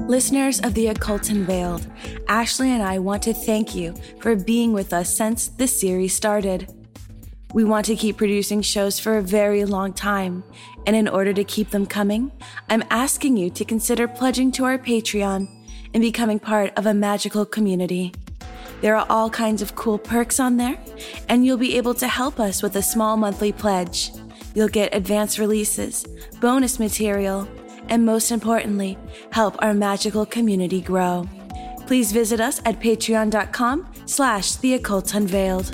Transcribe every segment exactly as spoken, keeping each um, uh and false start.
Listeners of The Occult Unveiled, Ashley and I want to thank you for being with us since the series started. We want to keep producing shows for a very long time, and in order to keep them coming, I'm asking you to consider pledging to our Patreon and becoming part of a magical community. There are all kinds of cool perks on there, and you'll be able to help us with a small monthly pledge. You'll get advanced releases, bonus material, and most importantly, help our magical community grow. Please visit us at patreon.com slash the occult unveiled.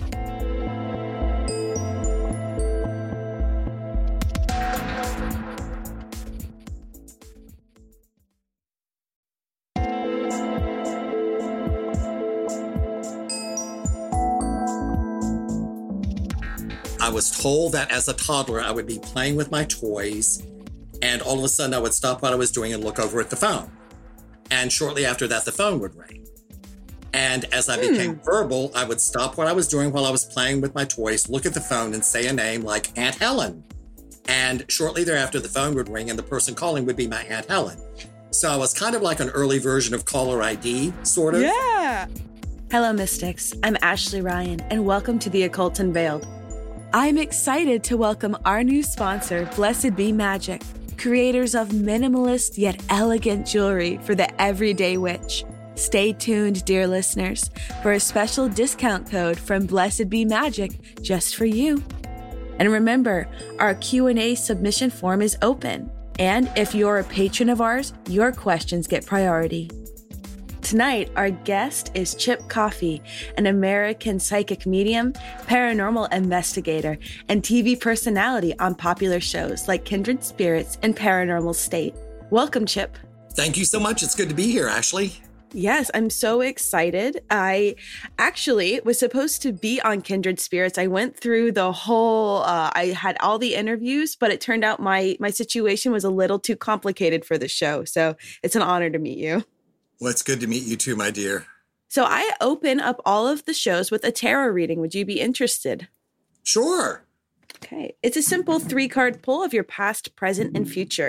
I was told that as a toddler, I would be playing with my toys, and all of a sudden I would stop what I was doing and look over at the phone. And shortly after that, the phone would ring. And as I became hmm. verbal, I would stop what I was doing while I was playing with my toys, look at the phone and say a name like Aunt Helen. And shortly thereafter, the phone would ring and the person calling would be my Aunt Helen. So I was kind of like an early version of caller I D, sort of. Yeah. Hello, Mystics. I'm Ashley Ryan, and welcome to The Occult Unveiled. I'm excited to welcome our new sponsor, Blessed Be Magic, creators of minimalist yet elegant jewelry for the everyday witch. Stay tuned, dear listeners, for a special discount code from Blessed Be Magic just for you. And remember, our Q and A submission form is open. And if you're a patron of ours, your questions get priority. Tonight, our guest is Chip Coffey, an American psychic medium, paranormal investigator, and T V personality on popular shows like Kindred Spirits and Paranormal State. Welcome, Chip. Thank you so much. It's good to be here, Ashley. Yes, I'm so excited. I actually was supposed to be on Kindred Spirits. I went through the whole, uh, I had all the interviews, but it turned out my my situation was a little too complicated for the show. So it's an honor to meet you. Well, it's good to meet you too, my dear. So I open up all of the shows with a tarot reading. Would you be interested? Sure. Okay. It's a simple three-card pull of your past, present, and future.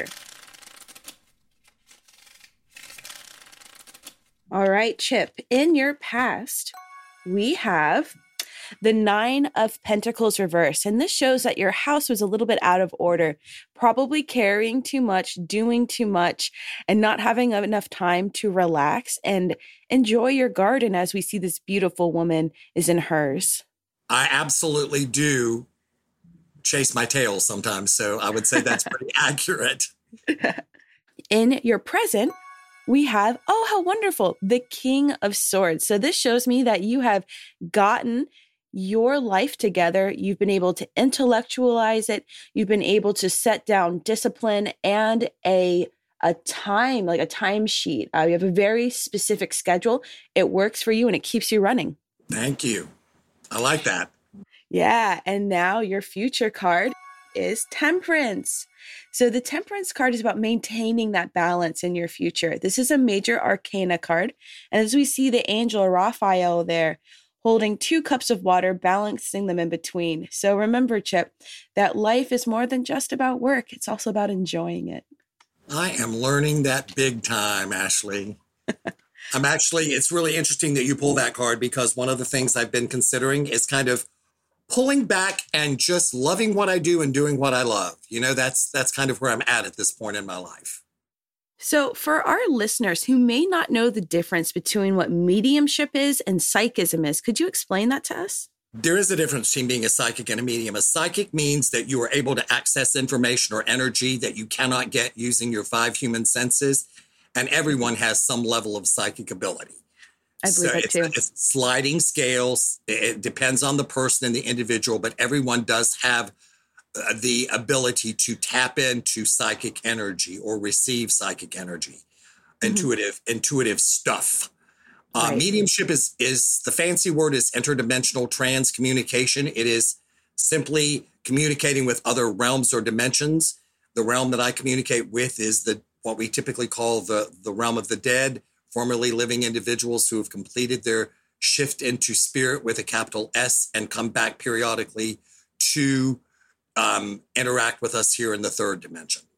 All right, Chip. In your past, we have the Nine of Pentacles reversed. And this shows that your house was a little bit out of order, probably carrying too much, doing too much, and not having enough time to relax and enjoy your garden as we see this beautiful woman is in hers. I absolutely do chase my tail sometimes, so I would say that's pretty accurate. In your present, we have, oh, how wonderful, the King of Swords. So this shows me that you have gotten your life together. You've been able to intellectualize it. You've been able to set down discipline and a a time, like a timesheet. Uh, you have a very specific schedule. It works for you and it keeps you running. Thank you. I like that. Yeah. And now your future card is Temperance. So the Temperance card is about maintaining that balance in your future. This is a major arcana card. And as we see the angel Raphael there, holding two cups of water, balancing them in between. So remember, Chip, that life is more than just about work. It's also about enjoying it. I am learning that big time, Ashley. I'm actually, it's really interesting that you pull that card because one of the things I've been considering is kind of pulling back and just loving what I do and doing what I love. You know, that's that's kind of where I'm at at this point in my life. So for our listeners who may not know the difference between what mediumship is and psychism is, could you explain that to us? There is a difference between being a psychic and a medium. A psychic means that you are able to access information or energy that you cannot get using your five human senses. And everyone has some level of psychic ability. I believe so it it's, too. It's sliding scales. It depends on the person and the individual, but everyone does have the ability to tap into psychic energy or receive psychic energy, mm-hmm. intuitive, intuitive stuff. Uh, right. Mediumship is, is the fancy word is interdimensional transcommunication. It is simply communicating with other realms or dimensions. The realm that I communicate with is the what we typically call the, the realm of the dead, formerly living individuals who have completed their shift into spirit with a capital S and come back periodically to Um, interact with us here in the third dimension.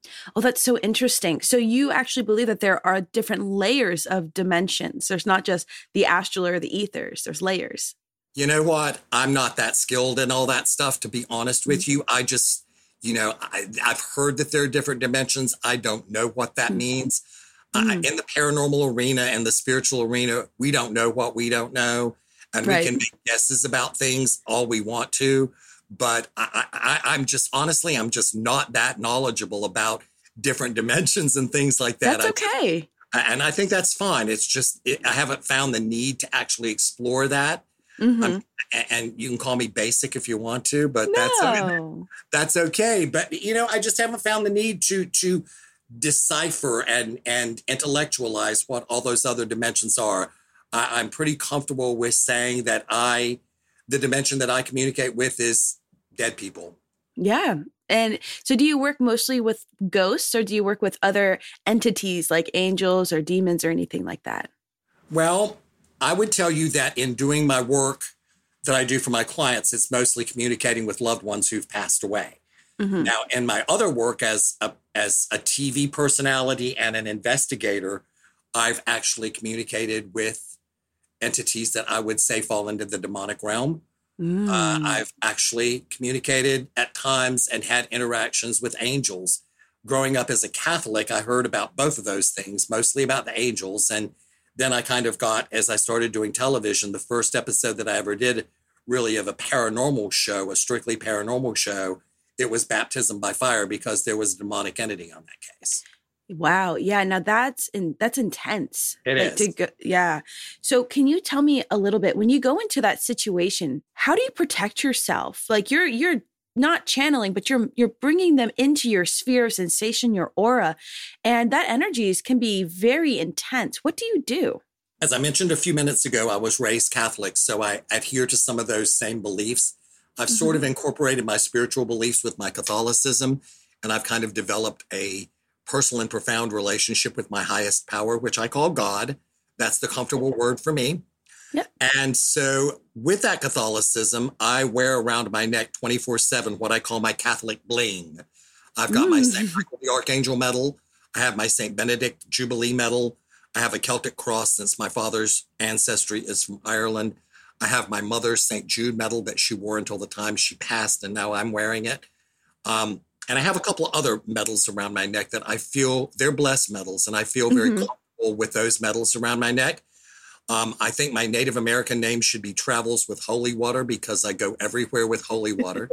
Oh, that's so interesting. So you actually believe that there are different layers of dimensions. There's not just the astral or the ethers, there's layers. You know what? I'm not that skilled in all that stuff, to be honest with you. I just, you know, I, I've heard that there are different dimensions. I don't know what that Mm. means. Mm. Uh, in the paranormal arena and the spiritual arena, we don't know what we don't know. And Right. we can make guesses about things all we want to. But I, I, I'm just, honestly, I'm just not that knowledgeable about different dimensions and things like that. That's okay. I, and I think that's fine. It's just, it, I haven't found the need to actually explore that. Mm-hmm. I'm, and you can call me basic if you want to, but that's No. that's okay. But you know, I just haven't found the need to to decipher and and intellectualize what all those other dimensions are. I, I'm pretty comfortable with saying that I, the dimension that I communicate with is dead people. Yeah. And so do you work mostly with ghosts, or do you work with other entities like angels or demons or anything like that? Well, I would tell you that in doing my work that I do for my clients, it's mostly communicating with loved ones who've passed away. Mm-hmm. Now, in my other work as a, as a T V personality and an investigator, I've actually communicated with entities that I would say fall into the demonic realm. Mm. Uh, I've actually communicated at times and had interactions with angels. Growing up as a Catholic, I heard about both of those things, mostly about the angels. And then I kind of got, as I started doing television, the first episode that I ever did really of a paranormal show, a strictly paranormal show, it was Baptism by Fire, because there was a demonic entity on that case. Wow. Yeah. Now that's in, that's intense. It Like, is. to go, yeah. So can you tell me a little bit, when you go into that situation, how do you protect yourself? Like you're, you're not channeling, but you're, you're bringing them into your sphere of sensation, your aura, and that energies can be very intense. What do you do? As I mentioned a few minutes ago, I was raised Catholic, so I adhere to some of those same beliefs. I've Mm-hmm. sort of incorporated my spiritual beliefs with my Catholicism, and I've kind of developed a personal and profound relationship with my highest power, which I call God. That's the comfortable word for me. Yep. And so with that Catholicism, I wear around my neck twenty-four seven what I call my Catholic bling. I've got my Mm. Saint Michael the Archangel medal. I have my Saint Benedict Jubilee medal. I have a Celtic cross since my father's ancestry is from Ireland. I have my mother's Saint Jude medal that she wore until the time she passed, and now I'm wearing it. Um, and I have a couple of other medals around my neck that I feel, they're blessed medals, and I feel very Mhm. comfortable with those medals around my neck. Um, I think my Native American name should be Travels with Holy Water, because I go everywhere with holy water.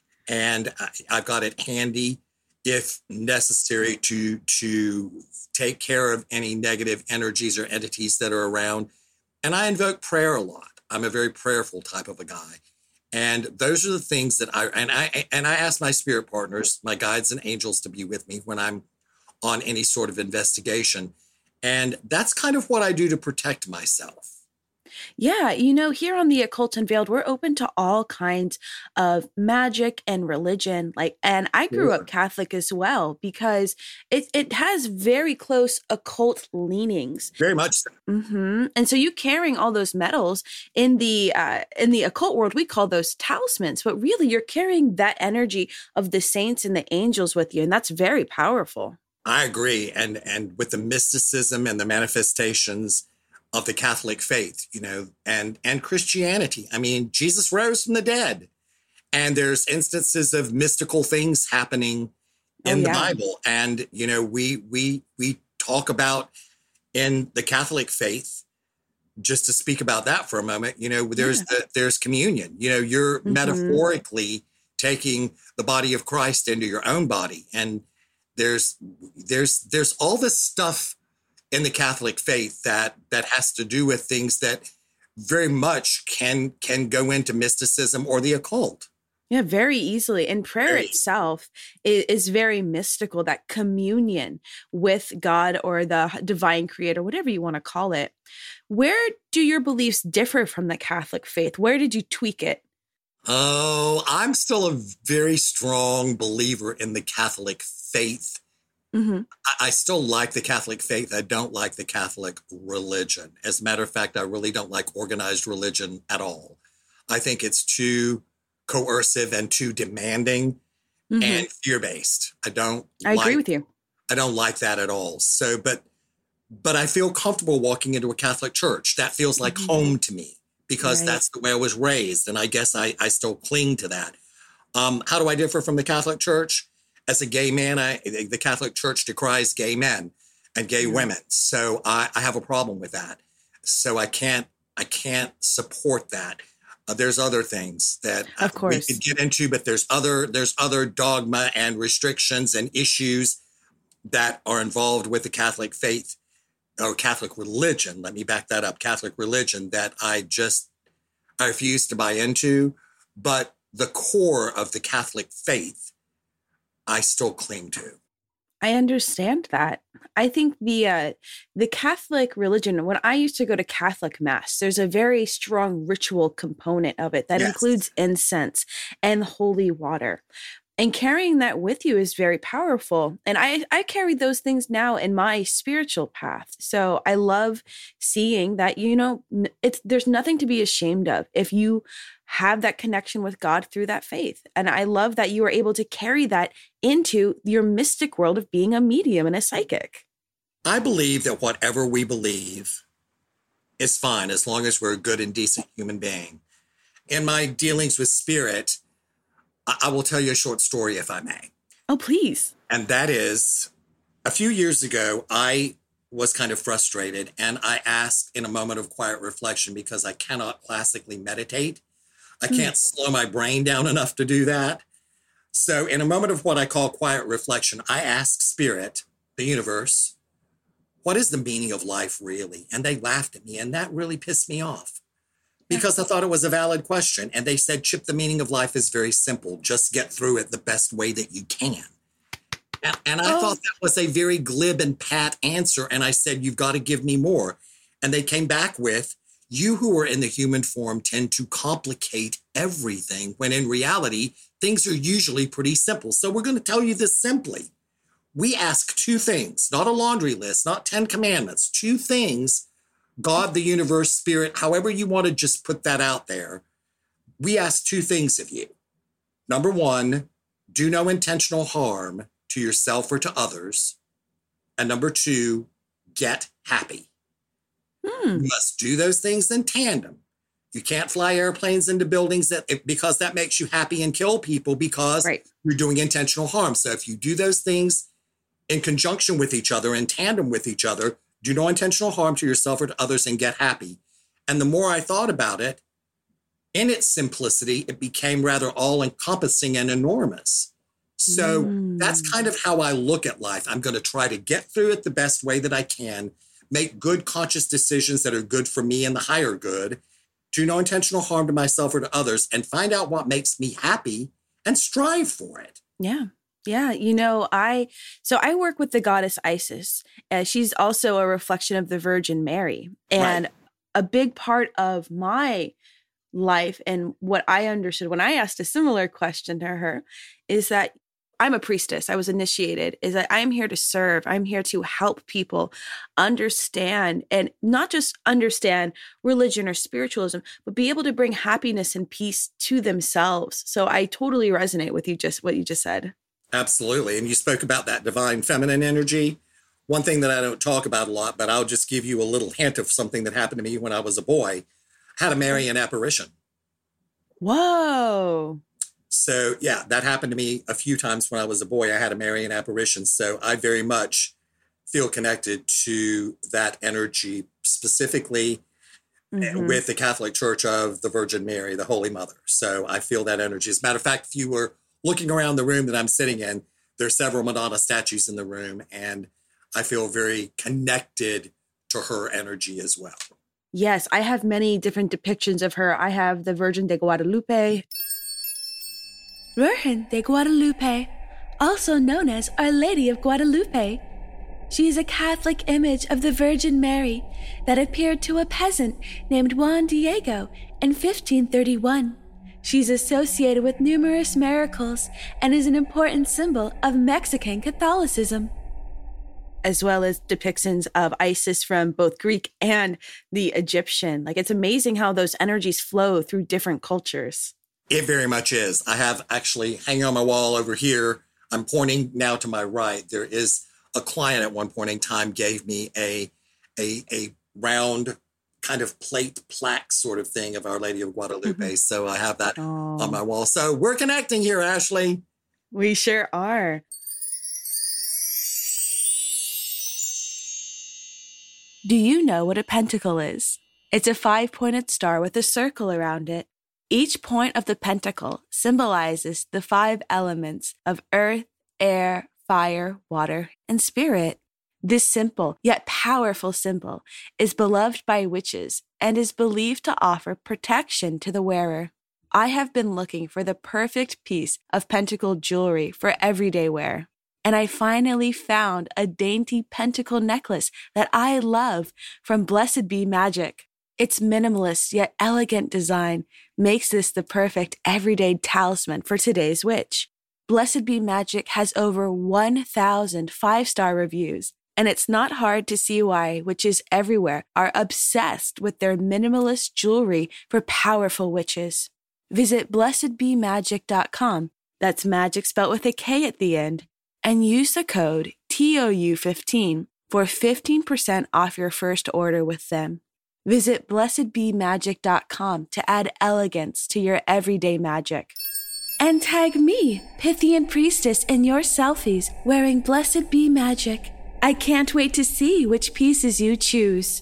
And I, I've got it handy if necessary to, to take care of any negative energies or entities that are around. And I invoke prayer a lot. I'm a very prayerful type of a guy. And those are the things that I, and I, and I ask my spirit partners, my guides and angels, to be with me when I'm on any sort of investigation. And that's kind of what I do to protect myself. Yeah, you know, here on the Occult Unveiled, we're open to all kinds of magic and religion. Like, and I grew Sure. up Catholic as well, because it it has very close occult leanings. Very much so. Hmm. And so you carrying all those medals in the uh, in the occult world, we call those talismans, but really you're carrying that energy of the saints and the angels with you, and that's very powerful. I agree. And, and with the mysticism and the manifestations of the Catholic faith, you know, and, and Christianity. I mean, Jesus rose from the dead, and there's instances of mystical things happening in Oh, the yeah. Bible. And, you know, we, we, we talk about in the Catholic faith, just to speak about that for a moment, you know, there's Yeah. the, there's communion, you know, you're Mhm. metaphorically taking the body of Christ into your own body. And there's, there's, there's all this stuff in the Catholic faith that, that has to do with things that very much can, can go into mysticism or the occult. Yeah, very easily. And prayer Very. itself is, is very mystical, that communion with God or the divine creator, whatever you want to call it. Where do your beliefs differ from the Catholic faith? Where did you tweak it? Oh, I'm still a very strong believer in the Catholic faith. Hmm. I, I still like the Catholic faith. I don't like the Catholic religion. As a matter of fact, I really don't like organized religion at all. I think it's too coercive and too demanding. Mm-hmm. and fear-based. I don't I like, agree with you. I don't like that at all. So, but, but I feel comfortable walking into a Catholic church. That feels like Mm-hmm. home to me because Right. that's the way I was raised. And I guess I, I still cling to that. Um, how do I differ from the Catholic Church? As a gay man, I, the Catholic Church decries gay men and gay Yeah. women. So I, I have a problem with that. So I can't, I can't support that. Uh, there's other things that uh, Of course. we could get into, but there's other there's other dogma and restrictions and issues that are involved with the Catholic faith or Catholic religion. Let me back that up. Catholic religion that I just I refuse to buy into, but the core of the Catholic faith, I still cling to. I understand that. I think the uh, the Catholic religion, when I used to go to Catholic Mass, there's a very strong ritual component of it that Yes. includes incense and holy water. And carrying that with you is very powerful. And I, I carry those things now in my spiritual path. So I love seeing that, you know, it's there's nothing to be ashamed of if you have that connection with God through that faith. And I love that you are able to carry that into your mystic world of being a medium and a psychic. I believe that whatever we believe is fine as long as we're a good and decent human being. In my dealings with spirit, I, I will tell you a short story, if I may. Oh, please. And that is, a few years ago, I was kind of frustrated, and I asked in a moment of quiet reflection, because I cannot classically meditate. I can't slow my brain down enough to do that. So in a moment of what I call quiet reflection, I asked Spirit, the universe, what is the meaning of life really? And they laughed at me, and that really pissed me off because I thought it was a valid question. And they said, Chip, the meaning of life is very simple. Just get through it the best way that you can. And, and I Oh. thought that was a very glib and pat answer. And I said, you've got to give me more. And they came back with, you who are in the human form tend to complicate everything when in reality, things are usually pretty simple. So we're going to tell you this simply. We ask two things, not a laundry list, not ten commandments, two things, God, the universe, spirit, however you want to just put that out there. We ask two things of you. Number one, do no intentional harm to yourself or to others. And number two, get happy. Hmm. You must do those things in tandem. You can't fly airplanes into buildings that because that makes you happy and kill people because Right. you're doing intentional harm. So if you do those things in conjunction with each other, in tandem with each other, do no intentional harm to yourself or to others and get happy. And the more I thought about it, in its simplicity, it became rather all-encompassing and enormous. So Mm. that's kind of how I look at life. I'm going to try to get through it the best way that I can, make good conscious decisions that are good for me and the higher good, do no intentional harm to myself or to others, and find out what makes me happy and strive for it. Yeah. Yeah. You know, I, so I work with the goddess Isis. Uh, she's also a reflection of the Virgin Mary. And Right. a big part of my life and what I understood when I asked a similar question to her is that I'm a priestess. I was initiated, is that I'm here to serve. I'm here to help people understand, and not just understand religion or spiritualism, but be able to bring happiness and peace to themselves. So I totally resonate with you, just what you just said. Absolutely. And you spoke about that divine feminine energy. One thing that I don't talk about a lot, but I'll just give you a little hint of something that happened to me when I was a boy. I had a Marian apparition. Whoa. So, yeah, that happened to me a few times when I was a boy. I had a Marian apparition. So I very much feel connected to that energy, specifically Mhm. with the Catholic Church of the Virgin Mary, the Holy Mother. So I feel that energy. As a matter of fact, if you were looking around the room that I'm sitting in, there's several Madonna statues in the room, and I feel very connected to her energy as well. Yes, I have many different depictions of her. I have the Virgin de Guadalupe. Virgin de Guadalupe, also known as Our Lady of Guadalupe. She is a Catholic image of the Virgin Mary that appeared to a peasant named Juan Diego in fifteen thirty-one. She's associated with numerous miracles and is an important symbol of Mexican Catholicism, as well as depictions of Isis from both Greek and the Egyptian. Like, it's amazing how those energies flow through different cultures. It very much is. I have actually hanging on my wall over here. I'm pointing now to my right. There is a client at one point in time gave me a, a, a round kind of plate plaque sort of thing of Our Lady of Guadalupe. Mm-hmm. So I have that oh. on my wall. So we're connecting here, Ashley. We sure are. Do you know what a pentacle is? It's a five-pointed star with a circle around it. Each point of the pentacle symbolizes the five elements of earth, air, fire, water, and spirit. This simple yet powerful symbol is beloved by witches and is believed to offer protection to the wearer. I have been looking for the perfect piece of pentacle jewelry for everyday wear, and I finally found a dainty pentacle necklace that I love from Blessed Be Magic. Its minimalist yet elegant design makes this the perfect everyday talisman for today's witch. Blessed Be Magic has over one thousand five-star reviews, and it's not hard to see why witches everywhere are obsessed with their minimalist jewelry for powerful witches. Visit blessed be magic dot com, that's magic spelled with a K at the end, and use the code T O U fifteen for fifteen percent off your first order with them. Visit blessed be magic dot com to add elegance to your everyday magic. And tag me, Pythian Priestess, in your selfies wearing Blessed Be Magic. I can't wait to see which pieces you choose.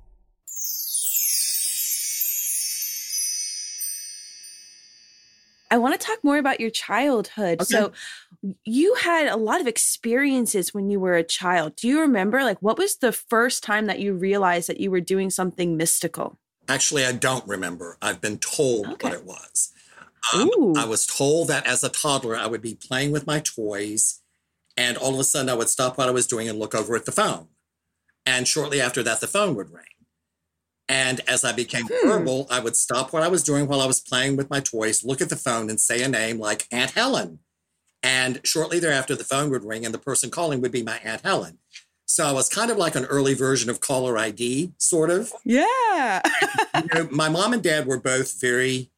I want to talk more about your childhood. Okay. So you had a lot of experiences when you were a child. Do you remember, like, what was the first time that you realized that you were doing something mystical? Actually, I don't remember. I've been told okay. what it was. Um, I was told that as a toddler, I would be playing with my toys, and all of a sudden I would stop what I was doing and look over at the phone. And shortly after that, the phone would ring. And as I became hmm. verbal, I would stop what I was doing while I was playing with my toys, look at the phone and say a name like Aunt Helen. And shortly thereafter, the phone would ring and the person calling would be my Aunt Helen. So I was kind of like an early version of caller I D, sort of. Yeah. You know, my mom and dad were both very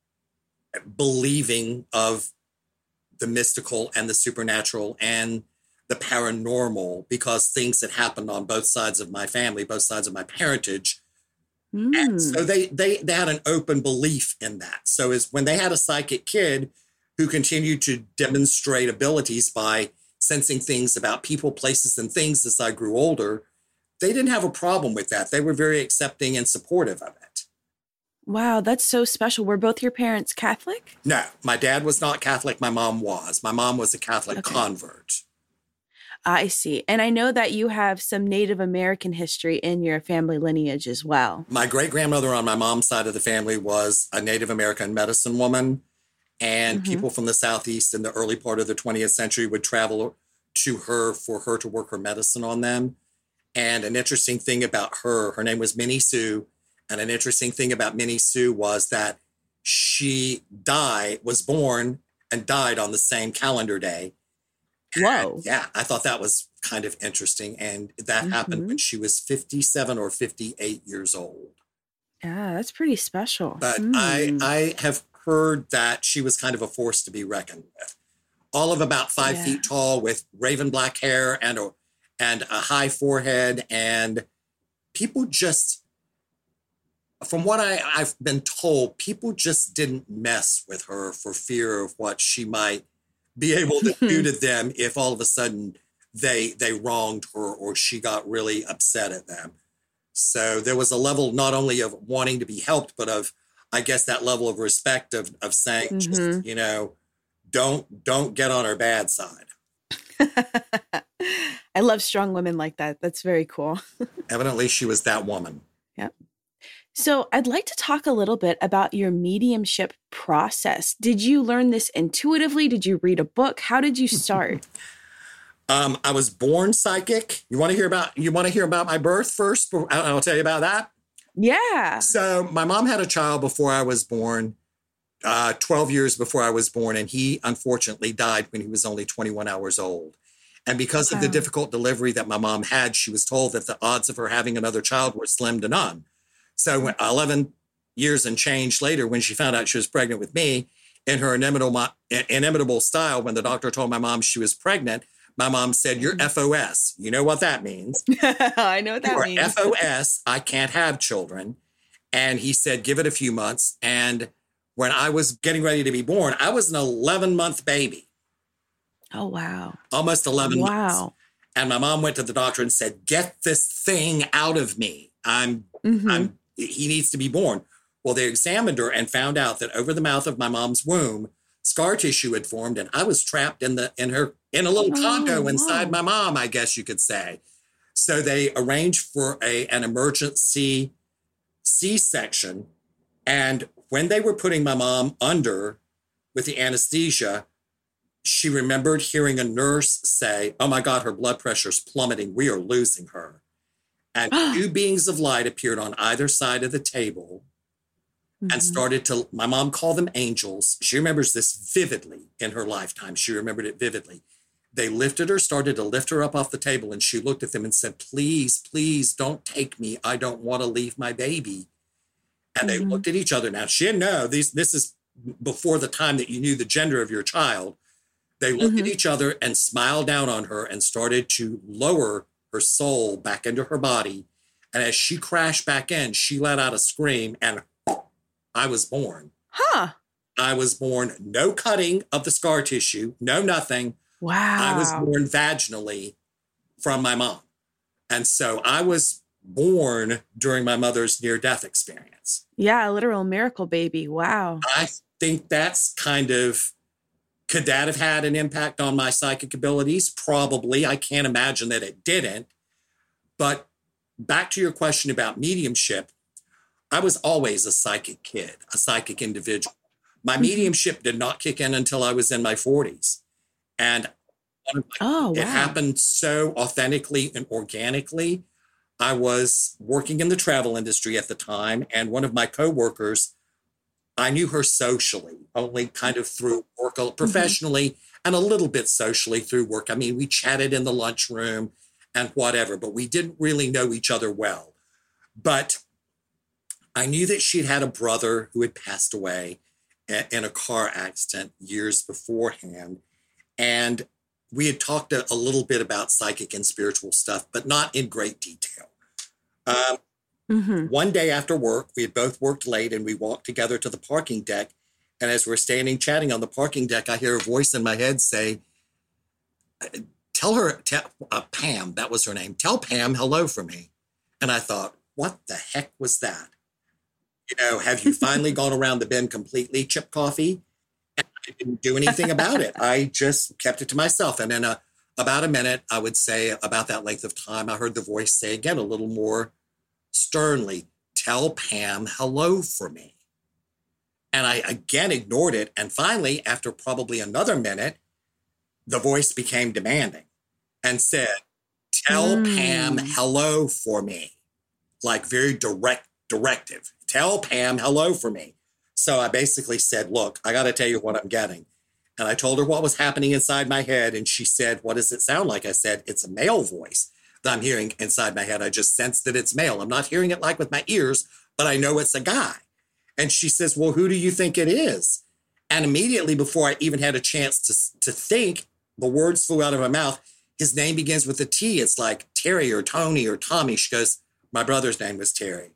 believing of the mystical and the supernatural and the paranormal because things had happened on both sides of my family, both sides of my parentage. Mm. And so they, they they had an open belief in that. So as when they had a psychic kid who continued to demonstrate abilities by sensing things about people, places, and things as I grew older, they didn't have a problem with that. They were very accepting and supportive of it. Wow, that's so special. Were both your parents Catholic? No, my dad was not Catholic. My mom was. My mom was a Catholic okay. convert. I see. And I know that you have some Native American history in your family lineage as well. My great-grandmother on my mom's side of the family was a Native American medicine woman. And mm-hmm. people from the Southeast in the early part of the twentieth century would travel to her for her to work her medicine on them. And an interesting thing about her, her name was Minnie Sue. And an interesting thing about Minnie Sue was that she died, was born and died on the same calendar day. Whoa. And yeah, I thought that was kind of interesting. And that mm-hmm. happened when she was fifty-seven or fifty-eight years old. Yeah, that's pretty special. But mm. I, I have heard that she was kind of a force to be reckoned with. All of about five yeah. feet tall with raven black hair and a, and a high forehead. And people just, from what I, I've been told, people just didn't mess with her for fear of what she might be able to do to them if all of a sudden they they wronged her or she got really upset at them. So there was a level not only of wanting to be helped, but of, I guess, that level of respect of of saying, mm-hmm. just, you know, don't don't get on her bad side. I love strong women like that. That's very cool. Evidently, she was that woman. Yep. So I'd like to talk a little bit about your mediumship process. Did you learn this intuitively? Did you read a book? How did you start? um, I was born psychic. You want to hear about you want to hear about my birth first? I'll tell you about that. Yeah. So my mom had a child before I was born, uh, twelve years before I was born, and he unfortunately died when he was only twenty-one hours old. And because wow. of the difficult delivery that my mom had, she was told that the odds of her having another child were slim to none. So eleven, years and change later, when she found out she was pregnant with me, in her inimitable, inimitable style, when the doctor told my mom she was pregnant, my mom said, "You're F O S. You know what that means?" I know what that You're means. F O S. I can't have children. And he said, give it a few months. And when I was getting ready to be born, I was an eleven-month baby. Oh, wow. Almost eleven wow. months. And my mom went to the doctor and said, get this thing out of me. I'm, mm-hmm. I'm, he needs to be born. Well, they examined her and found out that over the mouth of my mom's womb, scar tissue had formed, and I was trapped in the in her in a little oh, condo inside wow. my mom, I guess you could say. So they arranged for a an emergency C-section, and when they were putting my mom under with the anesthesia, she remembered hearing a nurse say, "Oh my God, her blood pressure's plummeting. We are losing her." And two beings of light appeared on either side of the table. Mm-hmm. And started to, my mom called them angels. She remembers this vividly in her lifetime. She remembered it vividly. They lifted her, started to lift her up off the table, and she looked at them and said, "Please, please don't take me. I don't want to leave my baby." And mm-hmm. they looked at each other. Now, she didn't know, these, this is before the time that you knew the gender of your child. They looked mm-hmm. at each other and smiled down on her and started to lower her soul back into her body. And as she crashed back in, she let out a scream, and I was born. Huh. I was born, no cutting of the scar tissue, no nothing. Wow. I was born vaginally from my mom. And so I was born during my mother's near-death experience. Yeah, a literal miracle baby. Wow. I think that's kind of, could that have had an impact on my psychic abilities? Probably. I can't imagine that it didn't. But back to your question about mediumship, I was always a psychic kid, a psychic individual. My mm-hmm. mediumship did not kick in until I was in my forties. And oh, it wow. happened so authentically and organically. I was working in the travel industry at the time, and one of my coworkers, I knew her socially, only kind of through work, professionally, mm-hmm. and a little bit socially through work. I mean, we chatted in the lunchroom and whatever, but we didn't really know each other well. But I knew that she'd had a brother who had passed away in a car accident years beforehand. And we had talked a, a little bit about psychic and spiritual stuff, but not in great detail. Um, mm-hmm. One day after work, we had both worked late, and we walked together to the parking deck. And as we're standing chatting on the parking deck, I hear a voice in my head say, tell her, tell, uh, Pam, that was her name, tell Pam hello for me. And I thought, what the heck was that? You know, have you finally gone around the bend completely, Chip Coffee? And I didn't do anything about it. I just kept it to myself. And in a, about a minute, I would say about that length of time, I heard the voice say again, a little more sternly, tell Pam hello for me. And I again ignored it. And finally, after probably another minute, the voice became demanding and said, tell mm. Pam hello for me. Like very direct directive. Tell Pam hello for me. So I basically said, look, I got to tell you what I'm getting. And I told her what was happening inside my head. And she said, what does it sound like? I said, it's a male voice that I'm hearing inside my head. I just sense that it's male. I'm not hearing it like with my ears, but I know it's a guy. And she says, well, who do you think it is? And immediately before I even had a chance to, to think, the words flew out of my mouth. His name begins with a T. It's like Terry or Tony or Tommy. She goes, my brother's name was Terry.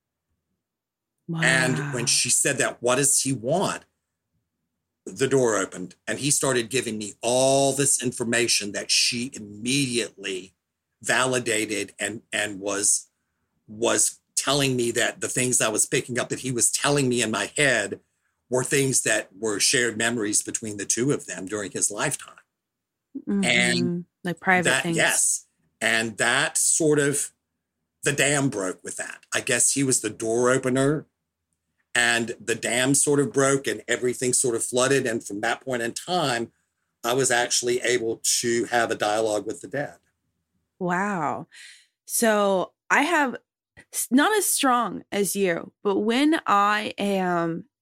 Wow. And when she said that, what does he want? The door opened and he started giving me all this information that she immediately validated and, and was, was telling me that the things I was picking up that he was telling me in my head were things that were shared memories between the two of them during his lifetime. Mm-hmm. And like private that, things. Yes. And that sort of, the dam broke with that. I guess he was the door opener. And the dam sort of broke and everything sort of flooded. And from that point in time, I was actually able to have a dialogue with the dead. Wow. So I have not as strong as you, but when I am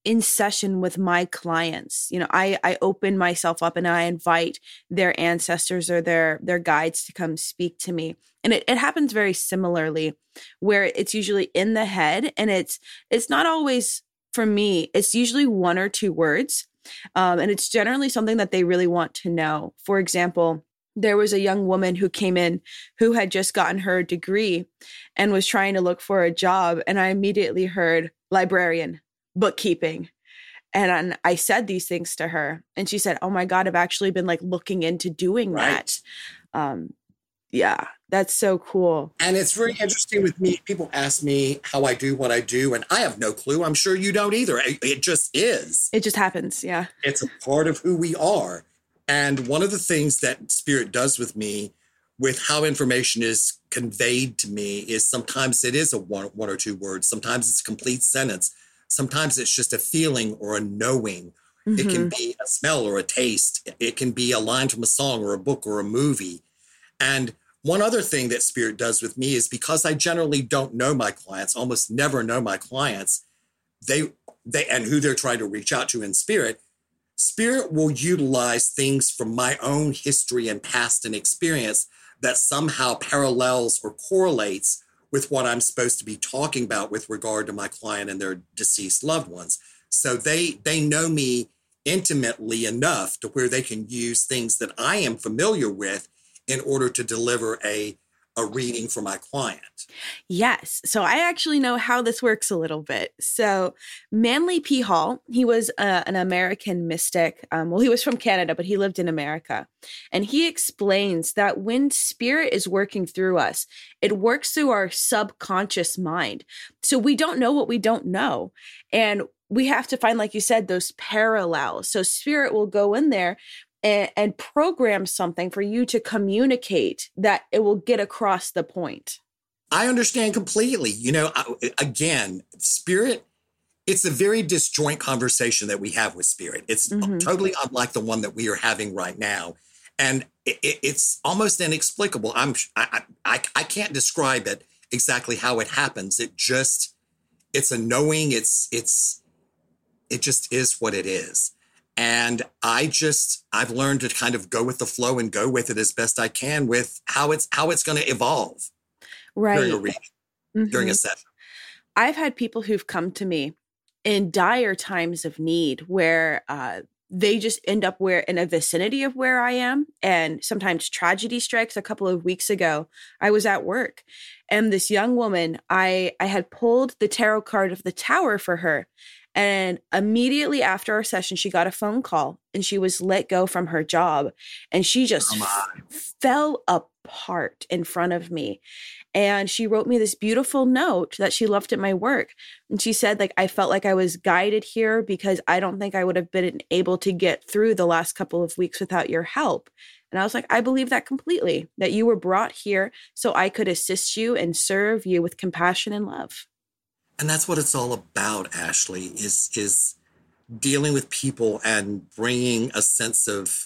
in session with my clients. You know, I, I open myself up and I invite their ancestors or their, their guides to come speak to me. And it, it happens very similarly, where it's usually in the head, and it's, it's not always, for me, it's usually one or two words. Um, and it's generally something that they really want to know. For example, there was a young woman who came in who had just gotten her degree and was trying to look for a job. And I immediately heard librarian, bookkeeping. And I said these things to her, and she said, "Oh my God, I've actually been like looking into doing right. that." Um, yeah, that's so cool. And it's very interesting with me. People ask me how I do what I do, and I have no clue. I'm sure you don't either. It, it just is. It just happens. Yeah. It's a part of who we are. And one of the things that Spirit does with me, with how information is conveyed to me, is sometimes it is a one, one or two words. Sometimes it's a complete sentence. Sometimes it's just a feeling or a knowing. Mm-hmm. It can be a smell or a taste. It can be a line from a song or a book or a movie. And one other thing that Spirit does with me is, because I generally don't know my clients, almost never know my clients, they they and who they're trying to reach out to in Spirit, Spirit will utilize things from my own history and past and experience that somehow parallels or correlates with what I'm supposed to be talking about with regard to my client and their deceased loved ones. So they they know me intimately enough to where they can use things that I am familiar with in order to deliver a, a reading for my client. Yes. So I actually know how this works a little bit. So Manly P. Hall, he was uh, an American mystic. Um, well, he was from Canada, but he lived in America. And he explains that when Spirit is working through us, it works through our subconscious mind. So we don't know what we don't know. And we have to find, like you said, those parallels. So Spirit will go in there and, and program something for you to communicate that it will get across the point. I understand completely. You know, again, Spirit, it's a very disjoint conversation that we have with Spirit. It's mm-hmm. totally unlike the one that we are having right now. And it, it, it's almost inexplicable. I'm, I, I, I can't describe it exactly how it happens. It just, it's a knowing, it's, it's, it just is what it is. And I just, I've learned to kind of go with the flow and go with it as best I can with how it's, how it's going to evolve. Right. During a reading, mm-hmm. during a session. I've had people who've come to me in dire times of need where uh, they just end up where in a vicinity of where I am. And sometimes tragedy strikes. A couple of weeks ago, I was at work, and this young woman, I, I had pulled the tarot card of the Tower for her. And immediately after our session, she got a phone call and she was let go from her job. And she just f- fell apart in front of me. And she wrote me this beautiful note that she left at my work. And she said, like, I felt like I was guided here because I don't think I would have been able to get through the last couple of weeks without your help. And I was like, I believe that completely, that you were brought here so I could assist you and serve you with compassion and love. And that's what it's all about, Ashley, is, is dealing with people and bringing a sense of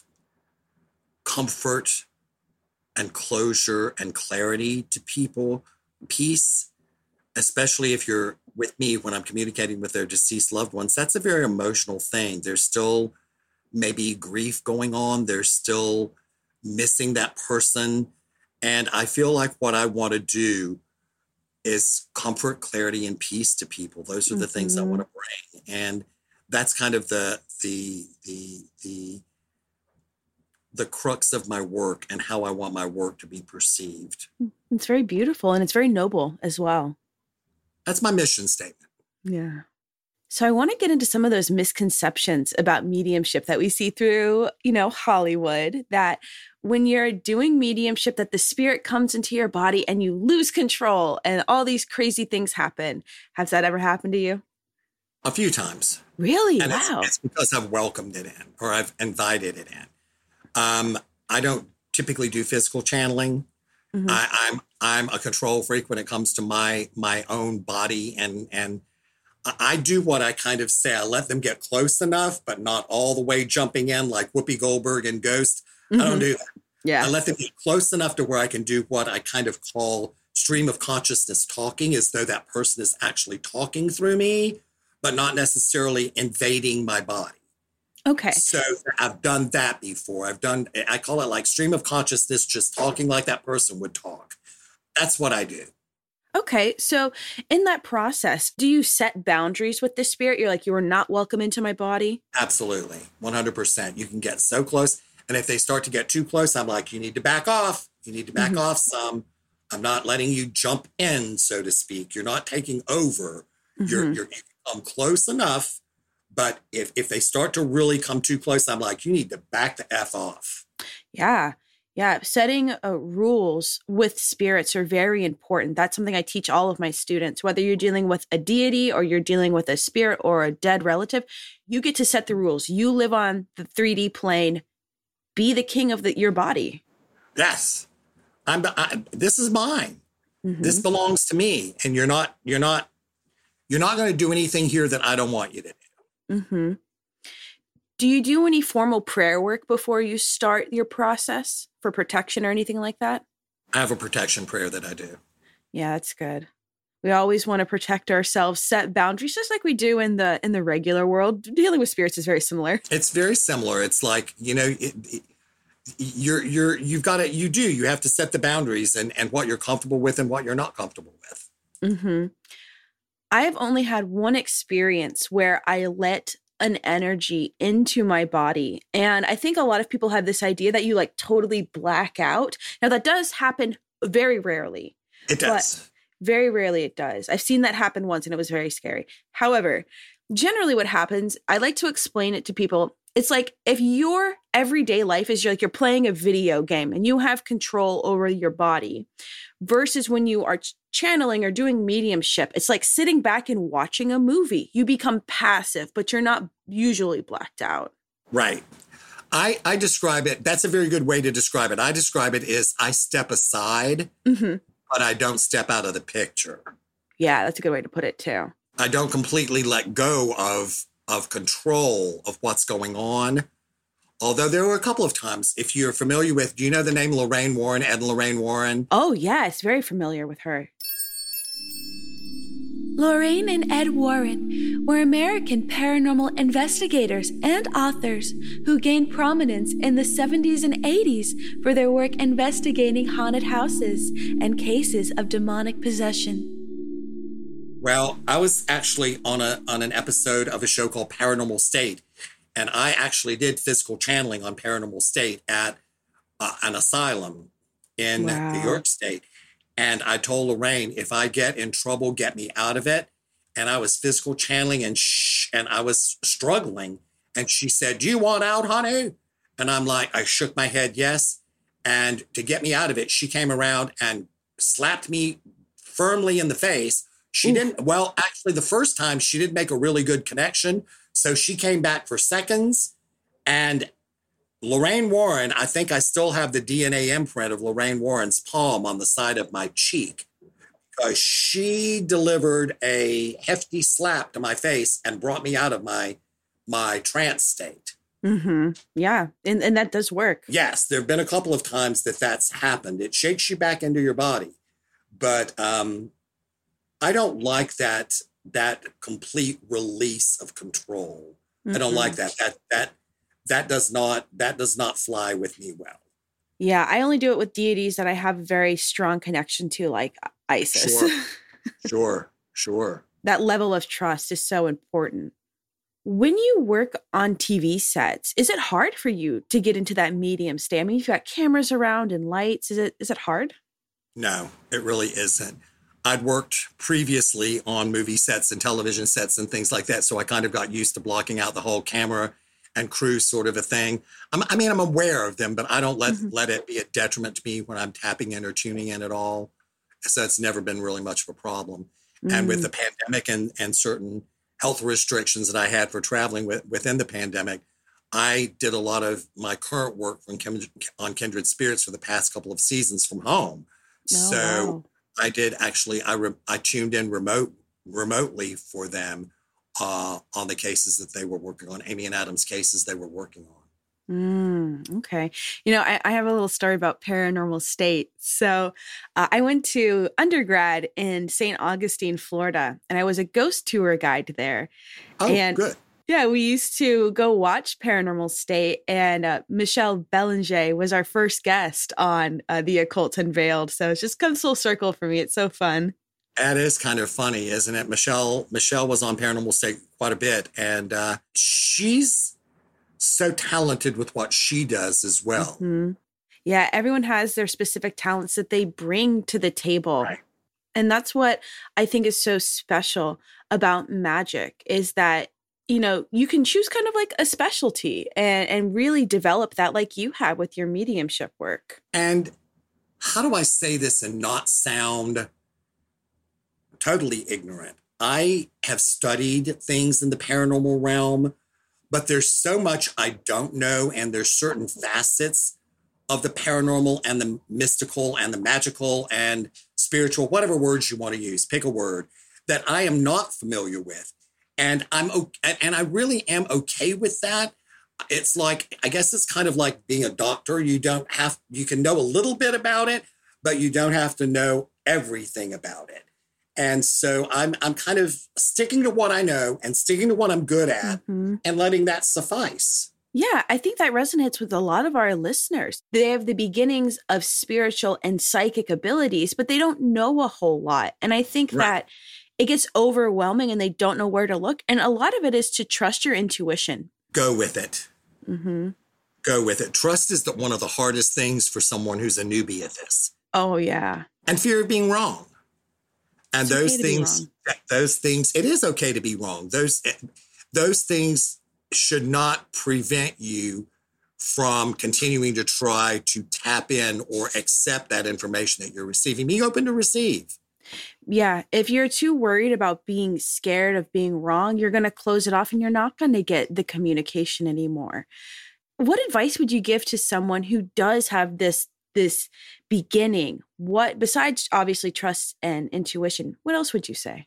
comfort and closure and clarity to people, peace, especially if you're with me when I'm communicating with their deceased loved ones. That's a very emotional thing. There's still maybe grief going on. There's still missing that person. And I feel like what I want to do is comfort, clarity, and peace to people. Those are the mm-hmm. things I want to bring. And that's kind of the, the, the, the, the crux of my work and how I want my work to be perceived. It's very beautiful, and it's very noble as well. That's my mission statement. Yeah. So I want to get into some of those misconceptions about mediumship that we see through, you know, Hollywood, that when you're doing mediumship, that the spirit comes into your body and you lose control and all these crazy things happen. Has that ever happened to you? A few times. Really? And wow. It's, it's because I've welcomed it in, or I've invited it in. Um, I don't typically do physical channeling. Mm-hmm. I, I'm I'm a control freak when it comes to my my own body, and and I do what I kind of say. I let them get close enough, but not all the way jumping in like Whoopi Goldberg and Ghost. Mm-hmm. I don't do that. Yeah. I let them get close enough to where I can do what I kind of call stream of consciousness talking, as though that person is actually talking through me, but not necessarily invading my body. Okay. So I've done that before. I've done, I call it like stream of consciousness, just talking like that person would talk. That's what I do. Okay. So in that process, do you set boundaries with the spirit? You're like, you are not welcome into my body? Absolutely. one hundred percent. You can get so close. And if they start to get too close, I'm like, you need to back off. You need to back mm-hmm. off some. I'm not letting you jump in, so to speak. You're not taking over. Mm-hmm. You're, you're, you come close enough. But if, if they start to really come too close, I'm like, you need to back the F off. Yeah. Yeah. Setting uh, rules with spirits are very important. That's something I teach all of my students. Whether you're dealing with a deity or you're dealing with a spirit or a dead relative, you get to set the rules. You live on the three D plane. Be the king of the, your body. Yes. I'm, I, this is mine. Mm-hmm. This belongs to me. And you're not, you're not, you're not going to do anything here that I don't want you to do. Mm-hmm. Do you do any formal prayer work before you start your process for protection or anything like that? I have a protection prayer that I do. Yeah, that's good. We always want to protect ourselves, set boundaries, just like we do in the in the regular world. Dealing with spirits is very similar. It's very similar. It's like, you know, it, it, you're you're you've got to you do you have to set the boundaries and and what you're comfortable with and what you're not comfortable with. Mm-hmm. I have only had one experience where I let an energy into my body. And I think a lot of people have this idea that you like totally black out. Now that does happen very rarely. It does. Very rarely it does. I've seen that happen once and it was very scary. However, generally what happens, I like to explain it to people. It's like if your everyday life is like you're playing a video game and you have control over your body versus when you are ch- channeling or doing mediumship, it's like sitting back and watching a movie. You become passive, but you're not usually blacked out. Right. I, I describe it, that's a very good way to describe it. I describe it as I step aside, mm-hmm. but I don't step out of the picture. Yeah, that's a good way to put it too. I don't completely let go of of control of what's going on. Although there were a couple of times, if you're familiar with, do you know the name Lorraine Warren, Ed and Lorraine Warren? Oh, yes, very familiar with her. Lorraine and Ed Warren were American paranormal investigators and authors who gained prominence in the seventies and eighties for their work investigating haunted houses and cases of demonic possession. Well, I was actually on a on an episode of a show called Paranormal State, and I actually did physical channeling on Paranormal State at uh, an asylum in wow. New York State. And I told Lorraine, if I get in trouble, get me out of it. And I was physical channeling and shh, and I was struggling. And she said, do you want out, honey? And I'm like, I shook my head, yes. And to get me out of it, she came around and slapped me firmly in the face. She Ooh. didn't, well, actually the first time she did make a really good connection. So she came back for seconds, and Lorraine Warren, I think I still have the D N A imprint of Lorraine Warren's palm on the side of my cheek because she delivered a hefty slap to my face and brought me out of my, my trance state. Mm-hmm. Yeah. And, and that does work. Yes. There have been a couple of times that that's happened. It shakes you back into your body, but, um, I don't like that that complete release of control. Mm-hmm. I don't like that. That that that does not that does not fly with me well. Yeah, I only do it with deities that I have a very strong connection to, like Isis. Sure, sure, sure. That level of trust is so important. When you work on T V sets, is it hard for you to get into that medium state? I mean, you've got cameras around and lights. Is it is it hard? No, it really isn't. I'd worked previously on movie sets and television sets and things like that. So I kind of got used to blocking out the whole camera and crew sort of a thing. I'm, I mean, I'm aware of them, but I don't let, mm-hmm. let it be a detriment to me when I'm tapping in or tuning in at all. So it's never been really much of a problem. Mm-hmm. And with the pandemic and, and certain health restrictions that I had for traveling with, within the pandemic, I did a lot of my current work on Kindred, on Kindred Spirits for the past couple of seasons from home. Oh, so wow. I did actually, I, re, I tuned in remote remotely for them uh, on the cases that they were working on, Amy and Adam's cases they were working on. Mm, okay. You know, I, I have a little story about paranormal state. So uh, I went to undergrad in Saint Augustine, Florida, and I was a ghost tour guide there. Oh, And good. yeah, we used to go watch Paranormal State, and uh, Michelle Belanger was our first guest on uh, The Occult Unveiled. So it's just come full circle for me. It's so fun. That is kind of funny, isn't it? Michelle Michelle was on Paranormal State quite a bit, and uh, she's so talented with what she does as well. Mm-hmm. Yeah, everyone has their specific talents that they bring to the table. Right. And that's what I think is so special about magic is that, you know, you can choose kind of like a specialty and, and really develop that like you have with your mediumship work. And how do I say this and not sound totally ignorant? I have studied things in the paranormal realm, but there's so much I don't know, and there's certain facets of the paranormal and the mystical and the magical and spiritual, whatever words you want to use, pick a word, that I am not familiar with. And I'm okay, and I really am okay with that. It's like, I guess it's kind of like being a doctor. You don't have, you can know a little bit about it, but you don't have to know everything about it. And so I'm I'm kind of sticking to what I know and sticking to what I'm good at mm-hmm. and letting that suffice. Yeah, I think that resonates with a lot of our listeners. They have the beginnings of spiritual and psychic abilities, but they don't know a whole lot. And I think right. that it gets overwhelming and they don't know where to look. And a lot of it is to trust your intuition. Go with it. Mm-hmm. Go with it. Trust is the, one of the hardest things for someone who's a newbie at this. Oh, yeah. And fear of being wrong. And it's those okay things, those things, it is okay to be wrong. Those, those things should not prevent you from continuing to try to tap in or accept that information that you're receiving. Be open to receive. Yeah. If you're too worried about being scared of being wrong, you're going to close it off and you're not going to get the communication anymore. What advice would you give to someone who does have this this beginning? What, besides obviously trust and intuition, what else would you say?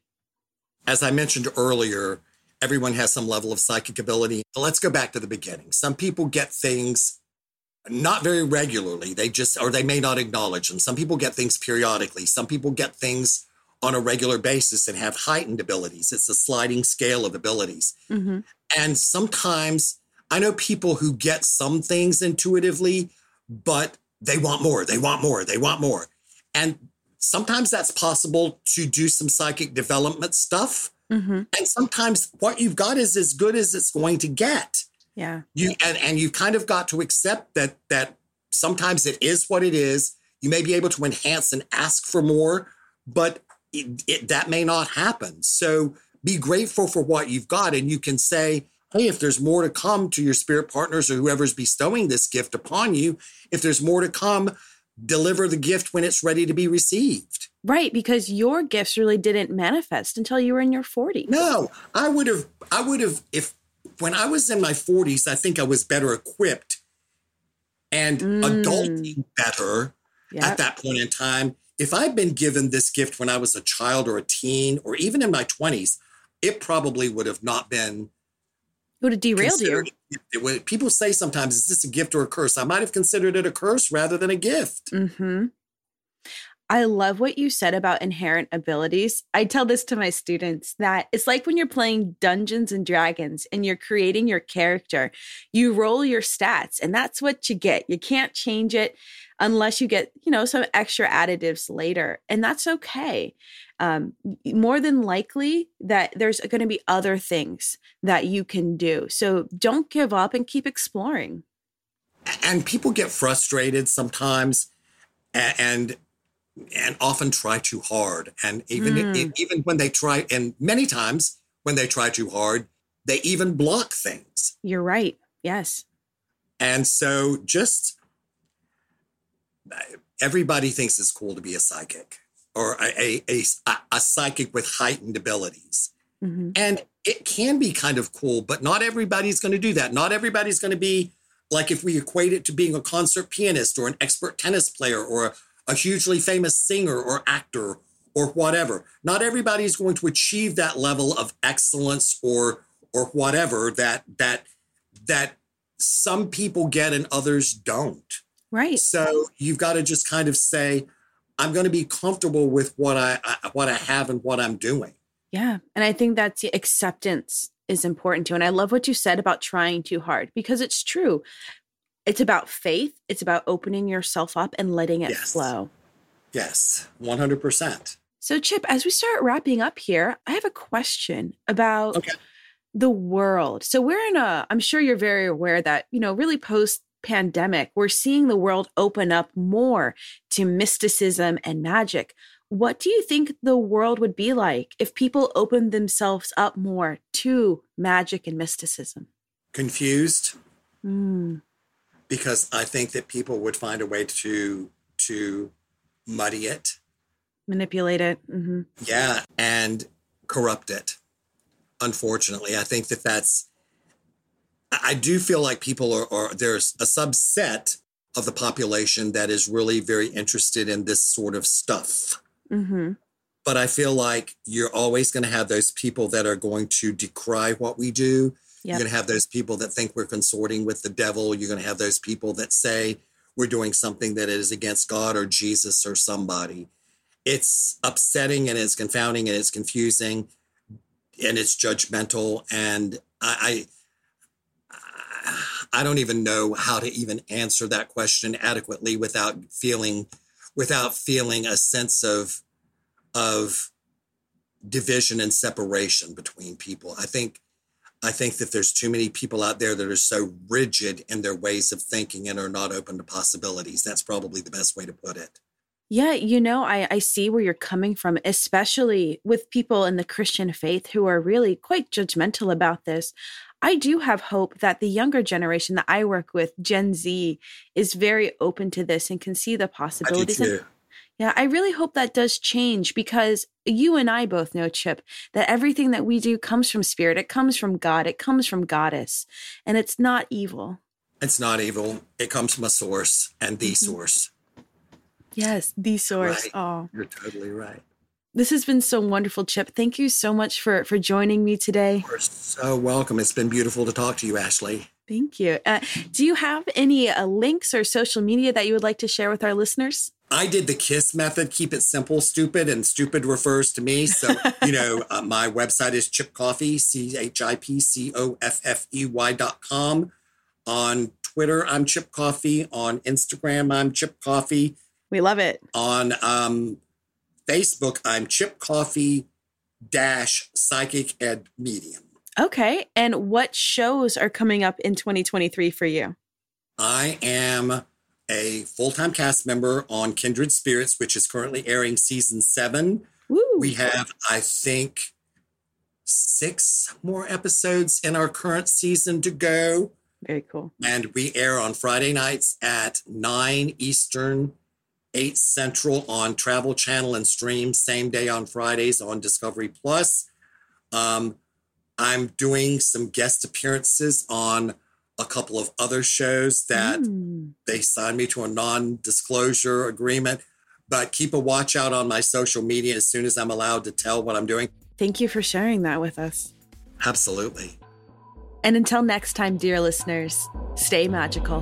As I mentioned earlier, everyone has some level of psychic ability. Let's go back to the beginning. Some people get things not very regularly. They just, or they may not acknowledge them. Some people get things periodically. Some people get things on a regular basis and have heightened abilities. It's a sliding scale of abilities. Mm-hmm. And sometimes I know people who get some things intuitively, but they want more, they want more, they want more. And sometimes that's possible to do some psychic development stuff. Mm-hmm. And sometimes what you've got is as good as it's going to get. Yeah. You and, and you kind of got to accept that that sometimes it is what it is. You may be able to enhance and ask for more, but it, it, that may not happen. So be grateful for what you've got. And you can say, hey, if there's more to come to your spirit partners or whoever's bestowing this gift upon you, if there's more to come, deliver the gift when it's ready to be received. Right, because your gifts really didn't manifest until you were in your forties. No, I would have, I would have, if when I was in my forties, I think I was better equipped and Mm. adulting better Yep. at that point in time. If I'd been given this gift when I was a child or a teen or even in my twenties, it probably would have not been. Would have derailed you. It would, people say sometimes, is this a gift or a curse? I might have considered it a curse rather than a gift. Mm-hmm. I love what you said about inherent abilities. I tell this to my students that it's like when you're playing Dungeons and Dragons and you're creating your character, you roll your stats and that's what you get. You can't change it unless you get, you know, some extra additives later. And that's okay. Um, more than likely that there's going to be other things that you can do. So don't give up and keep exploring. And people get frustrated sometimes and and often try too hard. And even Mm. even when they try, and many times when they try too hard, they even block things. You're right. Yes. And so just everybody thinks it's cool to be a psychic or a, a, a, a psychic with heightened abilities. Mm-hmm. And it can be kind of cool, but not everybody's going to do that. Not everybody's going to be like, if we equate it to being a concert pianist or an expert tennis player or a, a hugely famous singer or actor or whatever. Not everybody's going to achieve that level of excellence or or whatever that that that some people get and others don't. Right. So you've got to just kind of say, I'm going to be comfortable with what I, I what I have and what I'm doing. Yeah. And I think that's the acceptance is important too. And I love what you said about trying too hard, because it's true. It's about faith. It's about opening yourself up and letting it Yes. flow. Yes, one hundred percent. So Chip, as we start wrapping up here, I have a question about Okay. the world. So we're in a, I'm sure you're very aware that, you know, really post pandemic, we're seeing the world open up more to mysticism and magic. What do you think the world would be like if people opened themselves up more to magic and mysticism? Confused, Mm, because I think that people would find a way to to muddy it, manipulate it. hmm yeah, and corrupt it. Unfortunately, I think that that's. I I do feel like people are, are there's a subset of the population that is really very interested in this sort of stuff. hmm But I feel like you're always going to have those people that are going to decry what we do. Yep. You're going to have those people that think we're consorting with the devil. You're going to have those people that say we're doing something that is against God or Jesus or somebody. It's upsetting and it's confounding and it's confusing and it's judgmental. And I, I, I don't even know how to even answer that question adequately without feeling, without feeling a sense of, of division and separation between people. I think, I think that there's too many people out there that are so rigid in their ways of thinking and are not open to possibilities. That's probably the best way to put it. Yeah, you know, I, I see where you're coming from, especially with people in the Christian faith who are really quite judgmental about this. I do have hope that the younger generation that I work with, Gen Z, is very open to this and can see the I do possibilities. too. And yeah, I really hope that does change, because you and I both know, Chip, that everything that we do comes from spirit. It comes from God. It comes from Goddess, and it's not evil. It's not evil. It comes from a source and the Mhm. source. Yes, the source. Right. Oh, You're totally right. this has been so wonderful, Chip. Thank you so much for, for joining me today. You're so welcome. It's been beautiful to talk to you, Ashley. Thank you. Uh, do you have any uh, links or social media that you would like to share with our listeners? I did the KISS method, keep it simple, stupid, and stupid refers to me. So, you know, uh, my website is Chip Coffey, C H I P C O F F E Y dot com. On Twitter, I'm Chip Coffey. On Instagram, I'm Chip Coffey. We love it. On um, Facebook, I'm Chip Coffey dash Psychic Ed Medium. Okay. And what shows are coming up in twenty twenty-three for you? I am a full-time cast member on Kindred Spirits, which is currently airing season seven. Woo. We have, I think, six more episodes in our current season to go. Very cool. And we air on Friday nights at nine Eastern, eight Central on Travel Channel and stream same day on Fridays on Discovery Plus. Um, I'm doing some guest appearances on a couple of other shows that Mm. they signed me to a non-disclosure agreement, but keep a watch out on my social media as soon as I'm allowed to tell what I'm doing. Thank you for sharing that with us. Absolutely. And until next time, dear listeners, stay magical.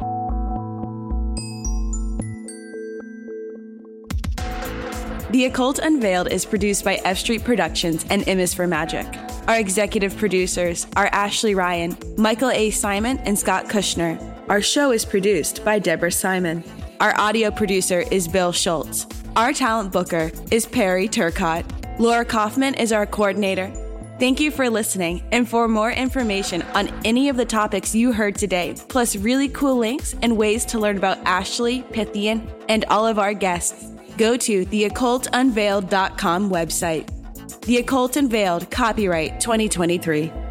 The Occult Unveiled is produced by F Street Productions and M is for Magic. Our executive producers are Ashley Ryan, Michael A. Simon, and Scott Kushner. Our show is produced by Deborah Simon. Our audio producer is Bill Schultz. Our talent booker is Perry Turcott. Laura Kaufman is our coordinator. Thank you for listening, and for more information on any of the topics you heard today, plus really cool links and ways to learn about Ashley, Pythian, and all of our guests, go to the occult unveiled dot com website. The Occult Unveiled, copyright twenty twenty-three.